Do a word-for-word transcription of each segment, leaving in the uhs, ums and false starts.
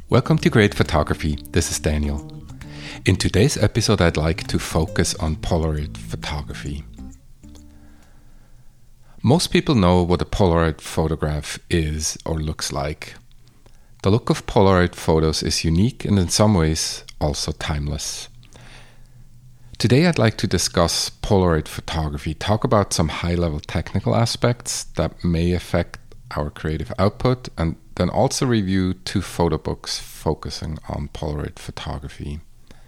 Welcome to Great Photography. This is Daniel. In today's episode, I'd like to focus on Polaroid photography. Most people know what a Polaroid photograph is or looks like. The look of Polaroid photos is unique and in some ways also timeless. Today I'd like to discuss Polaroid photography, talk about some high-level technical aspects that may affect our creative output, and then also review two photo books focusing on Polaroid photography.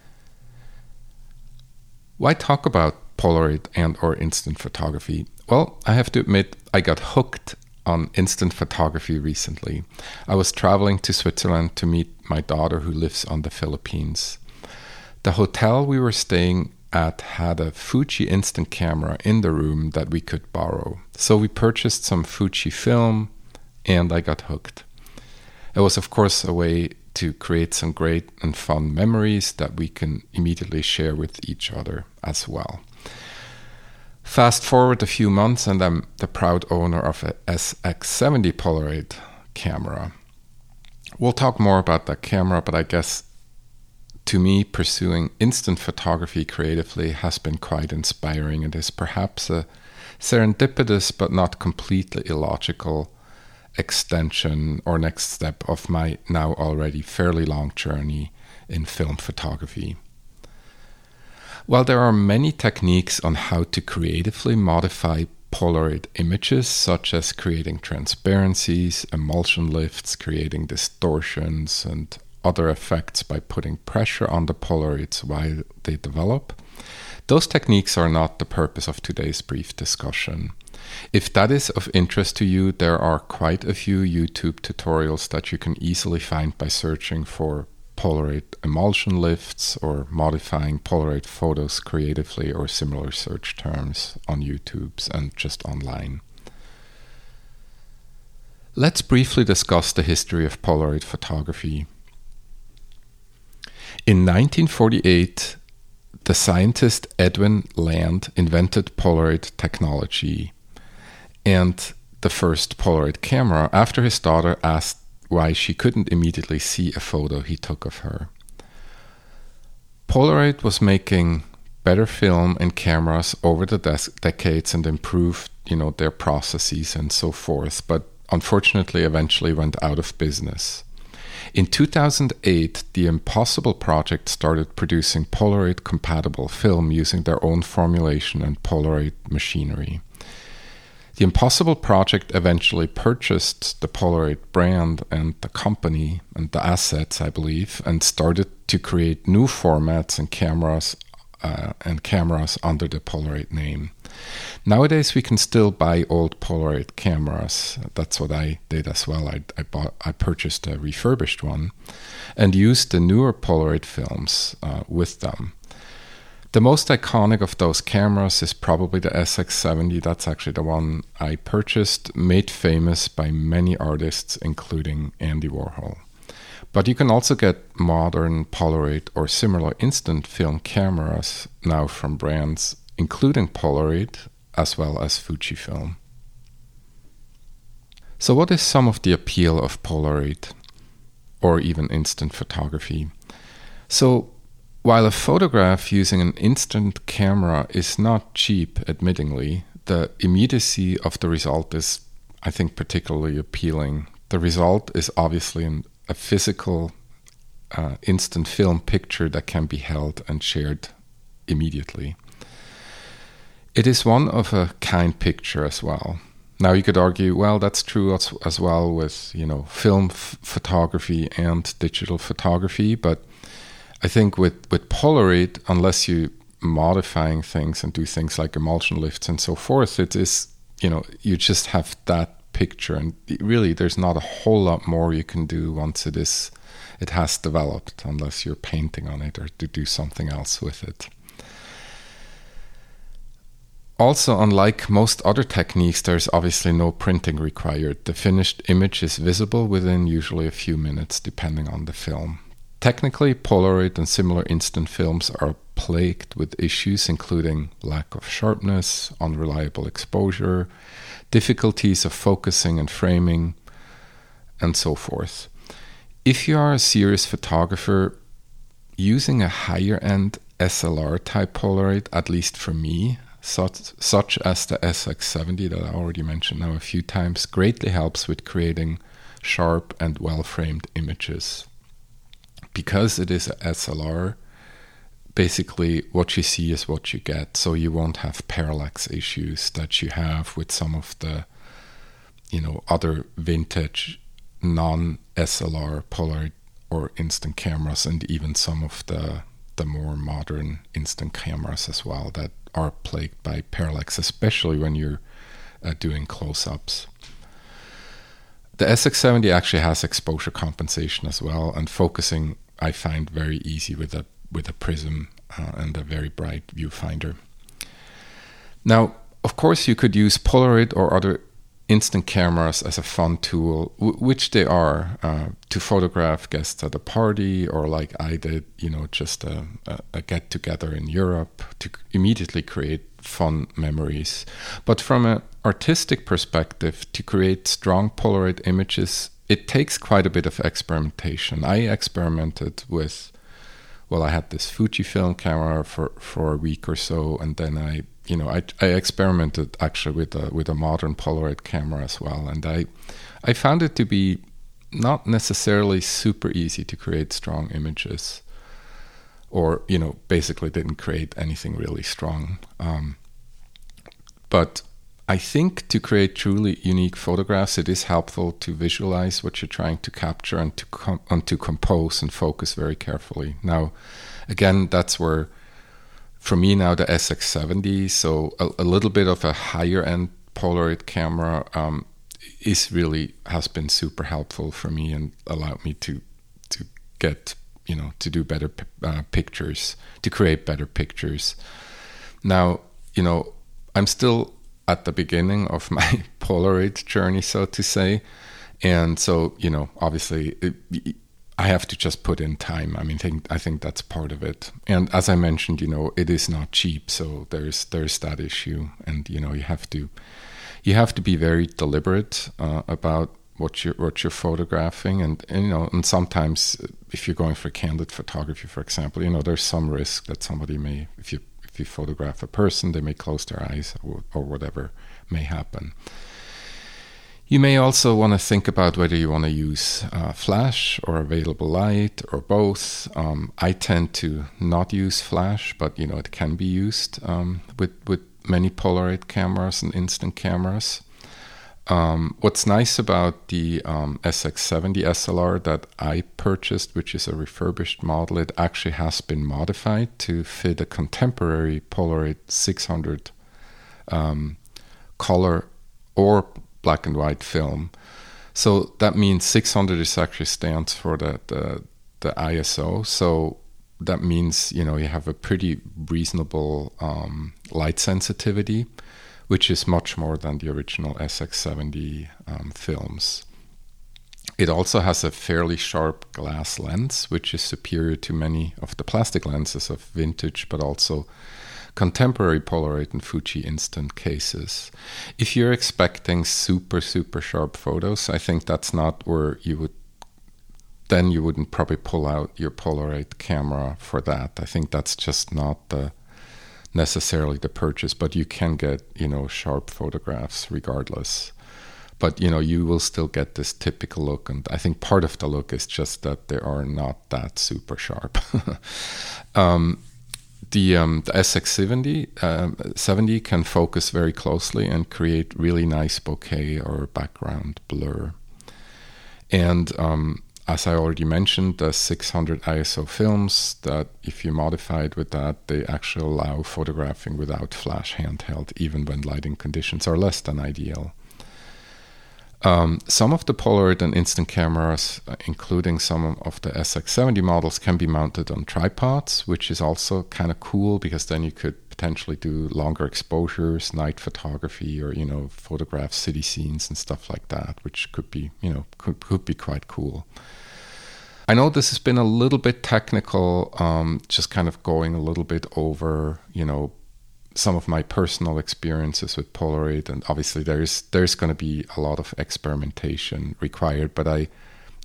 Why talk about Polaroid and or instant photography? Well, I have to admit I got hooked on instant photography recently. I was traveling to Switzerland to meet my daughter who lives on the Philippines. The hotel we were staying at had a Fuji instant camera in the room that we could borrow. So we purchased some Fuji film and I got hooked. It was of course a way to create some great and fun memories that we can immediately share with each other as well. Fast forward a few months and I'm the proud owner of a S X seventy Polaroid camera. We'll talk more about that camera, but I guess to me pursuing instant photography creatively has been quite inspiring. It is perhaps a serendipitous but not completely illogical extension or next step of my now already fairly long journey in film photography. While there are many techniques on how to creatively modify Polaroid images, such as creating transparencies, emulsion lifts, creating distortions, and other effects by putting pressure on the Polaroids while they develop, those techniques are not the purpose of today's brief discussion. If that is of interest to you, there are quite a few YouTube tutorials that you can easily find by searching for Polaroid emulsion lifts or modifying Polaroid photos creatively or similar search terms on YouTube and just online. Let's briefly discuss the history of Polaroid photography. In nineteen forty-eight, the scientist Edwin Land invented Polaroid technology and the first Polaroid camera after his daughter asked why she couldn't immediately see a photo he took of her. Polaroid was making better film and cameras over the des- decades and improved, you know, their processes and so forth, but unfortunately eventually went out of business. In two thousand eight, the Impossible Project started producing Polaroid-compatible film using their own formulation and Polaroid machinery. The Impossible Project eventually purchased the Polaroid brand and the company and the assets, I believe, and started to create new formats and cameras uh, and cameras under the Polaroid name. Nowadays, we can still buy old Polaroid cameras. That's what I did as well. I, I bought, I purchased a refurbished one and used the newer Polaroid films uh, with them. The most iconic of those cameras is probably the S X seventy. That's actually the one I purchased, made famous by many artists, including Andy Warhol. But you can also get modern Polaroid or similar instant film cameras now from brands including Polaroid as well as Fujifilm. So what is some of the appeal of Polaroid or even instant photography? So while a photograph using an instant camera is not cheap, admittingly, the immediacy of the result is, I think, particularly appealing. The result is obviously an, a physical uh, instant film picture that can be held and shared immediately. It is one of a kind picture as well. Now you could argue, well, that's true as, as well with, you know, film f- photography and digital photography, but I think with, with Polaroid, unless you modifying things and do things like emulsion lifts and so forth, it is, you know, you just have that picture, and really there's not a whole lot more you can do once it is, it has developed, unless you're painting on it or to do something else with it. Also, unlike most other techniques, there's obviously no printing required. The finished image is visible within usually a few minutes, depending on the film. Technically, Polaroid and similar instant films are plagued with issues including lack of sharpness, unreliable exposure, difficulties of focusing and framing, and so forth. if you are a serious photographer, using a higher-end S L R-type Polaroid, at least for me, such, such as the S X seventy that I already mentioned now a few times, greatly helps with creating sharp and well-framed images. Because it is a S L R, basically what you see is what you get, so you won't have parallax issues that you have with some of the, you know, other vintage non-S L R Polaroid or instant cameras, and even some of the the more modern instant cameras as well that are plagued by parallax, especially when you're uh, doing close-ups. The S X seventy actually has exposure compensation as well, and focusing I find very easy with a with a prism uh, and a very bright viewfinder. Now, of course, you could use Polaroid or other instant cameras as a fun tool, w- which they are, uh, to photograph guests at a party, or like I did, you know, just a, a, a get-together in Europe to immediately create fun memories. But from an artistic perspective, to create strong Polaroid images, it takes quite a bit of experimentation. I experimented with, well, I had this Fujifilm camera for, for a week or so, and then I You know, I, I experimented actually with a with a modern Polaroid camera as well, and I I found it to be not necessarily super easy to create strong images, or, you know, basically didn't create anything really strong. Um, but I think to create truly unique photographs, it is helpful to visualize what you're trying to capture and to com- and to compose and focus very carefully. Now, again, that's where, for me now, the S X seventy, so a, a little bit of a higher end Polaroid camera, um, is really has been super helpful for me and allowed me to to get, you know, to do better uh, pictures, to create better pictures. Now, you know, I'm still at the beginning of my Polaroid journey, so to say, and so, you know, obviously it, I have to just put in time. I mean, think, I think that's part of it. And as I mentioned, you know, it is not cheap, so there's there's that issue. And, you know, you have to you have to be very deliberate uh, about what you're what you're photographing. And, and you know, and sometimes if you're going for candid photography, for example, you know, there's some risk that somebody may, if you if you photograph a person, they may close their eyes, or, or whatever may happen. You may also want to think about whether you want to use uh, flash or available light or both. Um, I tend to not use flash, but, you know, it can be used um, with, with many Polaroid cameras and instant cameras. Um, what's nice about the um, S X seventy S L R that I purchased, which is a refurbished model, it actually has been modified to fit a contemporary Polaroid six hundred um, color or black and white film. So that means six hundred is actually stands for the, the the I S O. So that means, you know, you have a pretty reasonable um, light sensitivity, which is much more than the original S X seventy um, films. It also has a fairly sharp glass lens, which is superior to many of the plastic lenses of vintage, but also contemporary Polaroid and Fuji instant cases. If you're expecting super, super sharp photos, I think that's not where you would, then you wouldn't probably pull out your Polaroid camera for that. I think that's just not the necessarily the purchase, but you can get, you know, sharp photographs regardless. But, you know, you will still get this typical look, and I think part of the look is just that they are not that super sharp. um, The, um, the S X seventy, um, seventy can focus very closely and create really nice bokeh or background blur. And um, as I already mentioned, the six hundred I S O films, that if you modify it with that, they actually allow photographing without flash handheld, even when lighting conditions are less than ideal. Um, some of the Polaroid and instant cameras, uh, including some of the S X seventy models, can be mounted on tripods, which is also kind of cool, because then you could potentially do longer exposures, night photography, or, you know, photograph city scenes and stuff like that, which could be, you know, could, could be quite cool. I know this has been a little bit technical, um, just kind of going a little bit over, you know, some of my personal experiences with Polaroid, and obviously there's there's going to be a lot of experimentation required, but I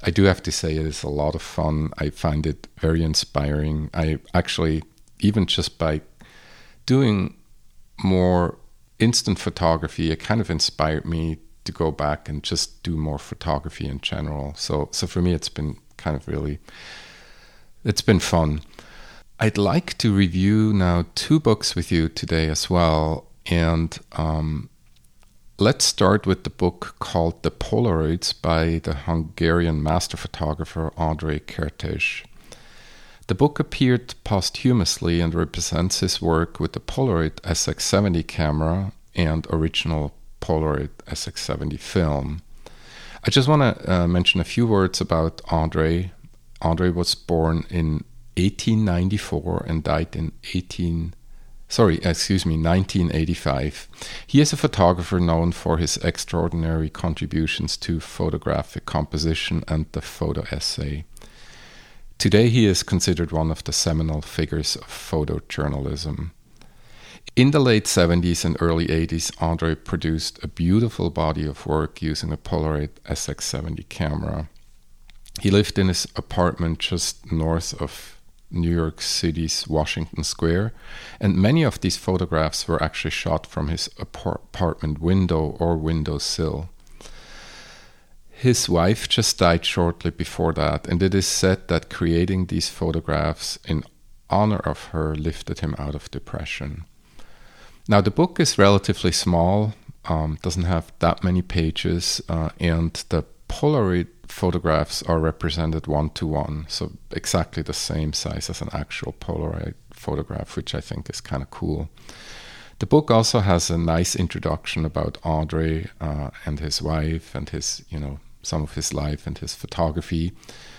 I do have to say it is a lot of fun. I find it very inspiring. I actually, even just by doing more instant photography, it kind of inspired me to go back and just do more photography in general. So, so for me, it's been kind of really, it's been fun. I'd like to review now two books with you today as well. And um, let's start with the book called The Polaroids by the Hungarian master photographer Andrei Kertész. The book appeared posthumously and represents his work with the Polaroid S X seventy camera and original Polaroid S X seventy film. I just want to uh, mention a few words about Andrei. Andrei was born in eighteen ninety-four and died in eighteen sorry, excuse me, nineteen eighty-five. He is a photographer known for his extraordinary contributions to photographic composition and the photo essay. Today he is considered one of the seminal figures of photojournalism. In the late seventies and early eighties, Andrei produced a beautiful body of work using a Polaroid S X seventy camera. He lived in his apartment just north of New York City's Washington Square, and many of these photographs were actually shot from his apartment window or windowsill. His wife just died shortly before that, and it is said that creating these photographs in honor of her lifted him out of depression. Now, the book is relatively small, um, doesn't have that many pages, uh, and the Polaroid photographs are represented one-to-one, so exactly the same size as an actual Polaroid photograph, which I think is kind of cool. The book also has a nice introduction about Andrei uh, and his wife and his, you know, some of his life and his photography.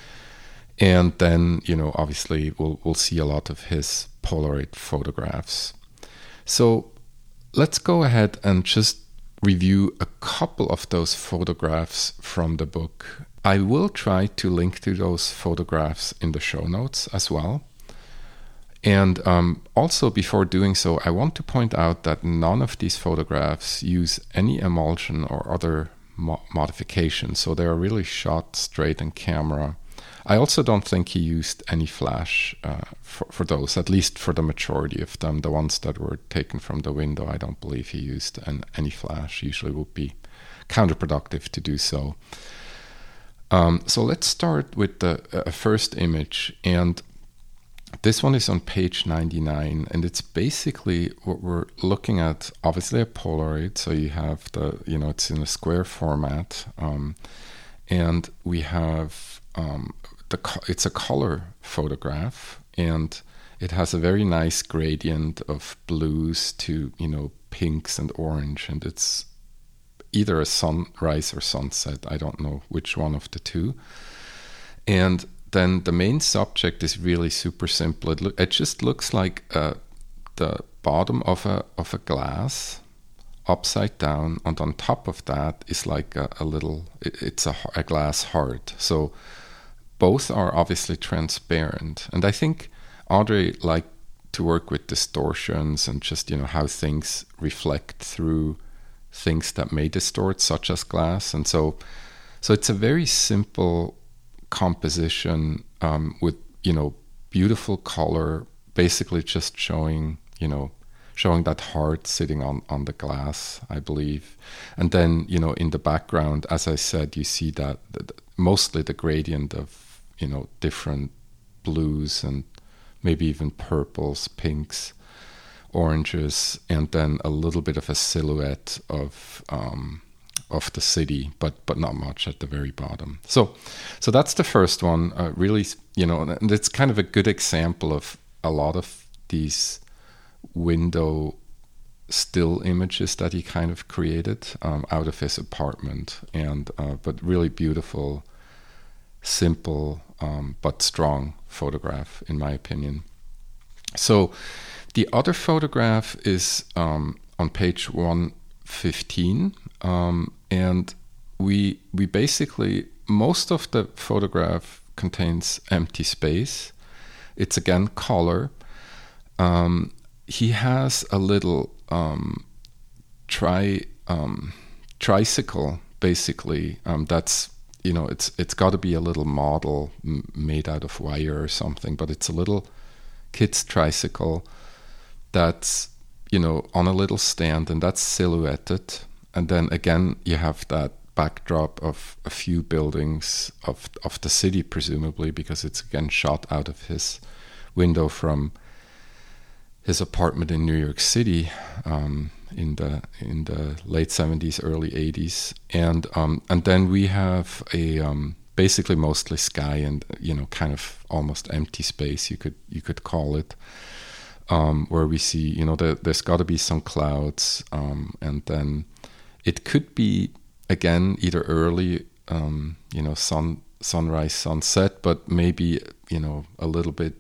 And then, you know, obviously we'll we'll see a lot of his Polaroid photographs. So let's go ahead and just review a couple of those photographs from the book. I will try to link to those photographs in the show notes as well. And um, also, before doing so, I want to point out that none of these photographs use any emulsion or other mo- modifications, so they are really shot straight in camera. I also don't think he used any flash uh, for, for those, at least for the majority of them. The ones that were taken from the window, I don't believe he used an, any flash. Usually would be counterproductive to do so. Um, so let's start with the uh, first image, and this one is on page ninety-nine, and it's basically what we're looking at, obviously a Polaroid, so you have the, you know, it's in a square format, um, and we have, um, the co- it's a color photograph, and it has a very nice gradient of blues to, you know, pinks and orange, and it's either a sunrise or sunset. I don't know which one of the two. And then the main subject is really super simple. It, lo- it just looks like uh, the bottom of a of a glass upside down, and on top of that is like a, a little, it, it's a, a glass heart. So both are obviously transparent. And I think Andrei liked to work with distortions and just, you know, how things reflect through things that may distort, such as glass. And so so it's a very simple composition um, with, you know, beautiful color, basically just showing, you know, showing that heart sitting on, on the glass, I believe. And then, you know, in the background, as I said, you see that, that mostly the gradient of, you know, different blues and maybe even purples, pinks, oranges, and then a little bit of a silhouette of um, of the city, but but not much at the very bottom. So, so that's the first one. Uh, really, you know, and it's kind of a good example of a lot of these window still images that he kind of created um, out of his apartment, and uh, but really beautiful, simple um, but strong photograph, in my opinion. So. The other photograph is um, on page one fifteen, um, and we we basically, most of the photograph contains empty space. It's again color. Um, he has a little um, tri um, tricycle, basically, um, that's you know, it's it's got to be a little model m- made out of wire or something, but it's a little kid's tricycle that's, you know, on a little stand, and that's silhouetted. And then again, you have that backdrop of a few buildings of of the city, presumably, because it's again shot out of his window from his apartment in New York City um, in the in the late seventies, early eighties, and um, and then we have a um, basically mostly sky and, you know, kind of almost empty space, you could you could call it, um, where we see, you know, the, there's got to be some clouds, um, and then it could be again either early, um, you know, sun sunrise, sunset, but maybe, you know, a little bit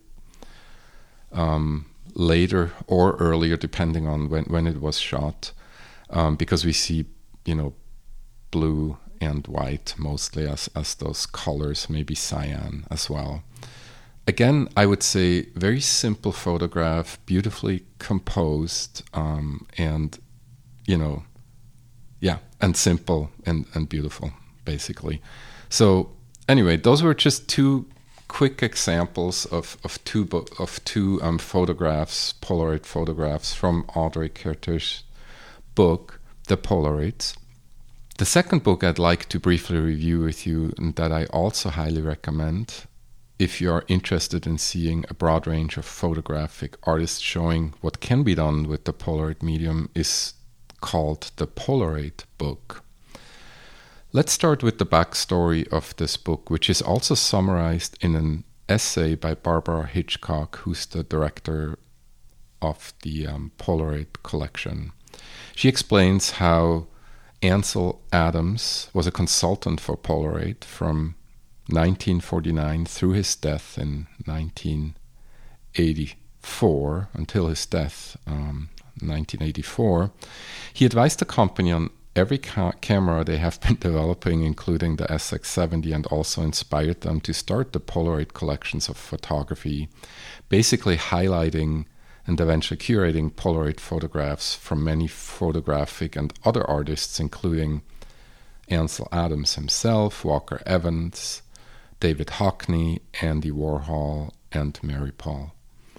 um, later or earlier, depending on when, when it was shot, um, because we see, you know, blue and white mostly as, as those colors, maybe cyan as well. Again, I would say very simple photograph, beautifully composed, um, and, you know, yeah, and simple and, and beautiful, basically. So anyway, those were just two quick examples of of two bo- of two um, photographs, Polaroid photographs from Audrey Kertész's book, The Polaroids. The second book I'd like to briefly review with you, and that I also highly recommend if you are interested in seeing a broad range of photographic artists showing what can be done with the Polaroid medium, is called The Polaroid Book. Let's start with the backstory of this book, which is also summarized in an essay by Barbara Hitchcock, who's the director of the um, Polaroid collection. She explains how Ansel Adams was a consultant for Polaroid from nineteen forty-nine through his death in nineteen eighty-four, until his death, um, nineteen eighty-four. He advised the company on every ca- camera they have been developing, including the S X seventy, and also inspired them to start the Polaroid collections of photography, basically highlighting and eventually curating Polaroid photographs from many photographic and other artists, including Ansel Adams himself, Walker Evans, David Hockney, Andy Warhol, and Mary Paul.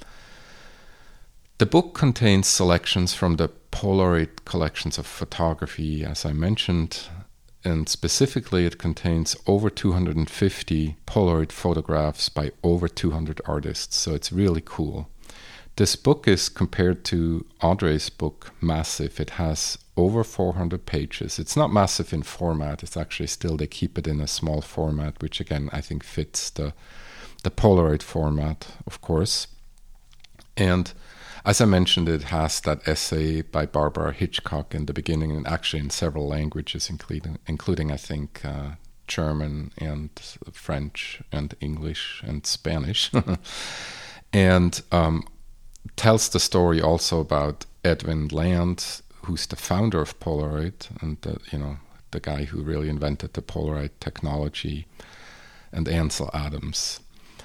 The book contains selections from the Polaroid collections of photography, as I mentioned, and specifically it contains over two hundred fifty Polaroid photographs by over two hundred artists, so it's really cool. This book is, compared to Audrey's book, massive. It has over four hundred pages. It's not massive in format. It's actually still, they keep it in a small format, which again, I think fits the, the Polaroid format, of course. And as I mentioned, it has that essay by Barbara Hitchcock in the beginning, and actually in several languages, including, including I think, uh, German and French and English and Spanish. and um, tells the story also about Edwin Land, who's the founder of Polaroid, and the, you know, the guy who really invented the Polaroid technology, and Ansel Adams.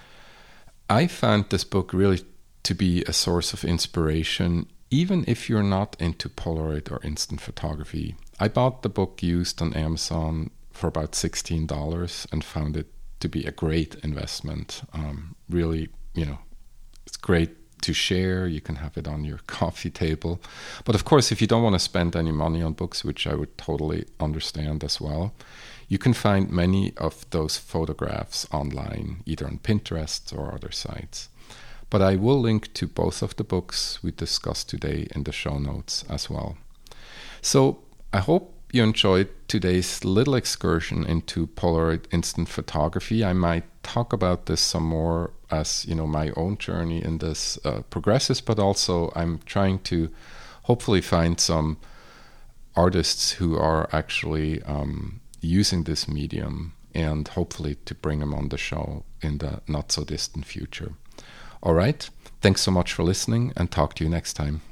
I found this book really to be a source of inspiration, even if you're not into Polaroid or instant photography. I bought the book used on Amazon for about sixteen dollars and found it to be a great investment. Um, really, you know, it's great to share. You can have it on your coffee table. But of course, if you don't want to spend any money on books, which I would totally understand as well, you can find many of those photographs online, either on Pinterest or other sites. But I will link to both of the books we discussed today in the show notes as well. So I hope you enjoyed today's little excursion into Polaroid instant photography. I might talk about this some more as, you know, my own journey in this uh, progresses, but also I'm trying to hopefully find some artists who are actually um, using this medium, and hopefully to bring them on the show in the not so distant future. All right, thanks so much for listening, and talk to you next time.